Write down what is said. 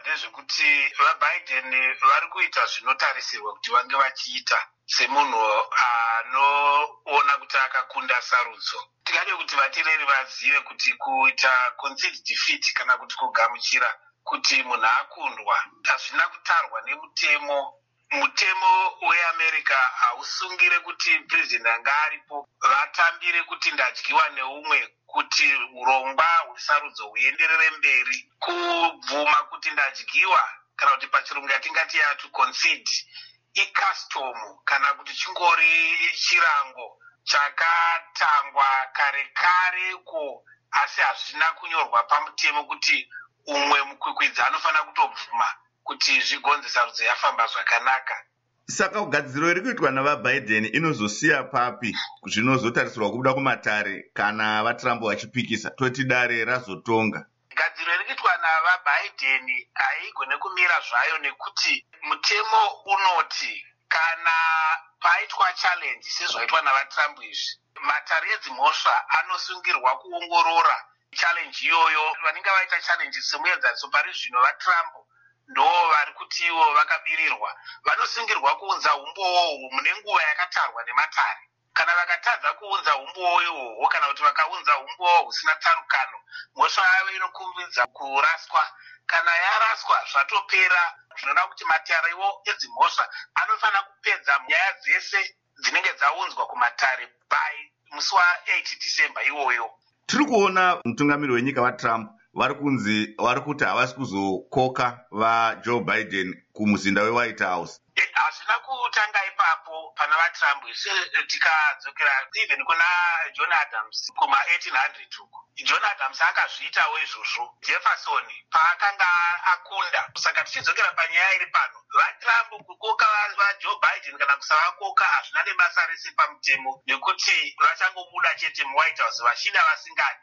ndezvekuti vaBiden vari kuita zvinotarisirwa kuti vange vachiita semunhu anoona kuti akakunda sarudzo. Tingade kuti vatireri vazive kuti kuita concede defeat kana kuti kugamuchira kuti munhu akundwa hazvina kutarwa nemutemo. Mutemo weAmerica hausungire kuti president anga aripo vatambire kuti ndadyiwa neumwe kuti urongwa hwesarudzo huenderere mberi. Kubvuma kuti ndadyiwa kana kuti pachirungu yatingati to concede icustom kana kuti chingori chirango chakatangwa kare kare ko, asi hazvina kunyorwa pamutemo kuti umwe mukwikwidzi anofanira kutobvuma kuti zvigonze sarudzo yafamba zvakanaka. Saka ugadziro iri kuitwa navaBiden inozosiya papi zvinozotarisirwa kubuda kumatare kana vaTrump vachipikisa toti dare razotonga? Gadziro iri kuitwa navaBiden haigone kumira zvayo nekuti mutemo unoti kana paitwa challenge sezvaitwa navaTrump izvi, matare edzimhosva anosungirwa kuongorora challenge iyoyo. Vanenge vaita challenge semuenzaniso pari zvino vaTrump ndo vari kuti ivo vakabirirwa, vanosungirwa kuunza umbowo mune nguva yakatarwa nematare. Kana vakatadza kuunza umbowo ihwohwo kana kuti vakaunza umbowo husina tarukano, mhosva yavo inokumbidza kuraswa. Kana yaraswa zvatopera, zvinoda kuti matariwo edzimhosva anofanira kupedza nyaya dzese dzinenge dzaunzwa kumatare by musi wa8 December iwoyo. Tiri kuona mutungamiri wenyika vaTrump vari kuti havasi kuzokoka vaJoe Biden kumuzinda weWhite House. Hazvina kutanga ipapo pana vaTrump. Tikadzokera even kuna John Adams kuma1800 uko, John Adams akazviitawo izvozvo. Jefferson paakanga akunda. Saka tichidzokera panyaya iri pano, vaTrump kukoka vaJoe Biden kana kusavakoka hazvina nebasa rese pamutemo, nekuti vachangobuda chete muWhite House vachida vasingadi.